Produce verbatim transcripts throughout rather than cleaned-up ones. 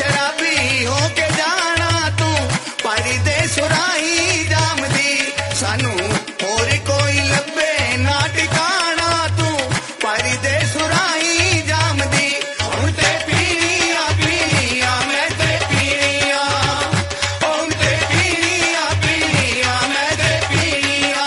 शराबी होके जाना तू परदेस राही जामदी सानू होर कोई लभे ना ठिकाना तू परदेस राही जामदी हुण ते पीनिया पीनिया मैं ते पीनिया हुण ते पीनिया पीनिया मैं ते पीनिया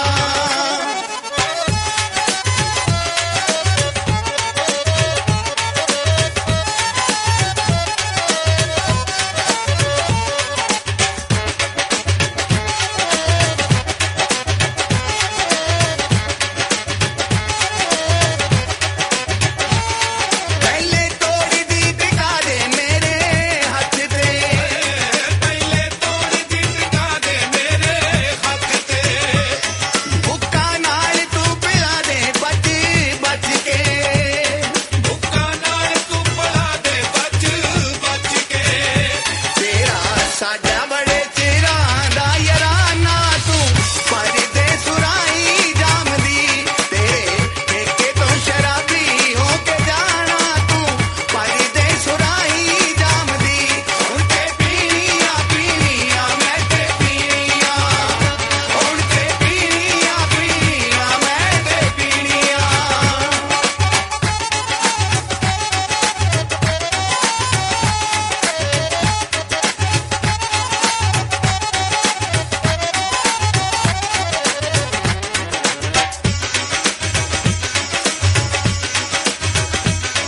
पहले तोड़ी दी टिका दे मेरे हथ ते पहले तोड़ी दी टिका दे मेरे हथ ते भुक्का नाल तू पिला दे बच बच के भुक्का नाल तू पिला दे बच बच के तेरा साडा बड़े चिरां दा याराना तू परदेस राही जामदी तेरे ठेके तो शराबी होके जाना तू परदेस राही जामदी हुण ते पीनिया पीनिया मैं ते पीनिया हुण ते पीनिया पीनिया मैं ते पीनिया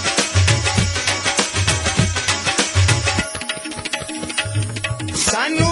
सानू